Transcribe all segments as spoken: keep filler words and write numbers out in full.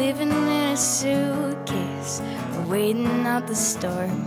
living in a suitcase, we're waiting out the storm.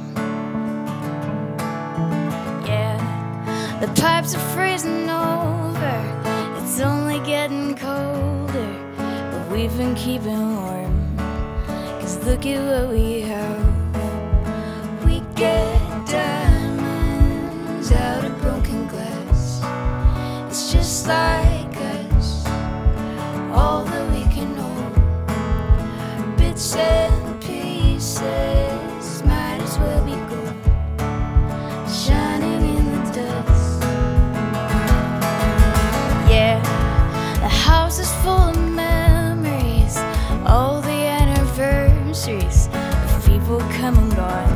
Yeah, the pipes are freezing over, it's only getting colder, but we've been keeping warm, 'cause look at what we have. We get diamonds out of broken glass. It's just like us, all that we can hold. Bits and pieces, might as well be gold, shining in the dust. Yeah, the house is full of memories, all the anniversaries of people come and gone.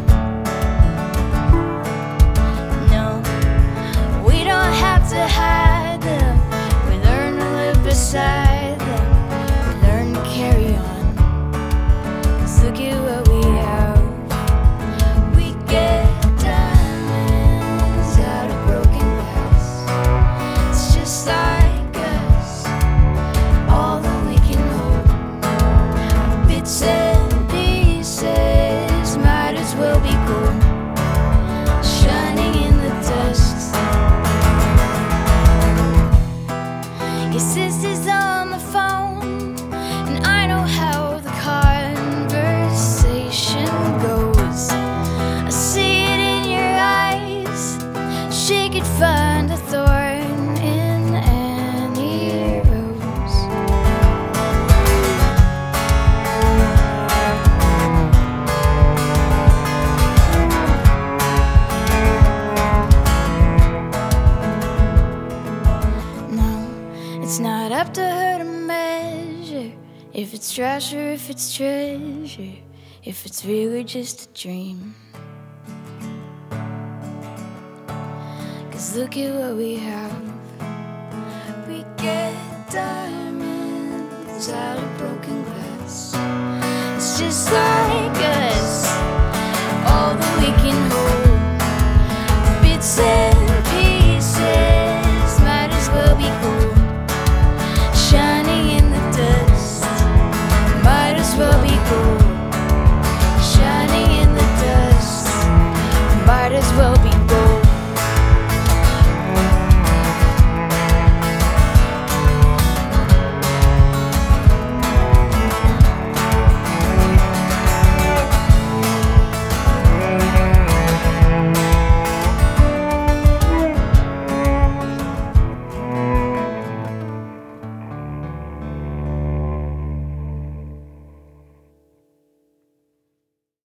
No, we don't have to hide them, we learn to live beside them, we learn to carry on, 'cause look at what we have. We get diamonds out of broken glass. It's just like us, all that we can hold. Bits and pieces, might as well be gold, shining in the dust. Your sister's on the phone, and I know how the conversation goes. I see it in your eyes, she could find a thorn in any rose. No, it's not up to her to measure if it's trash or if it's treasure, if it's real or just a dream. 'Cause look at what we have. We get diamonds out of broken glass. It's just like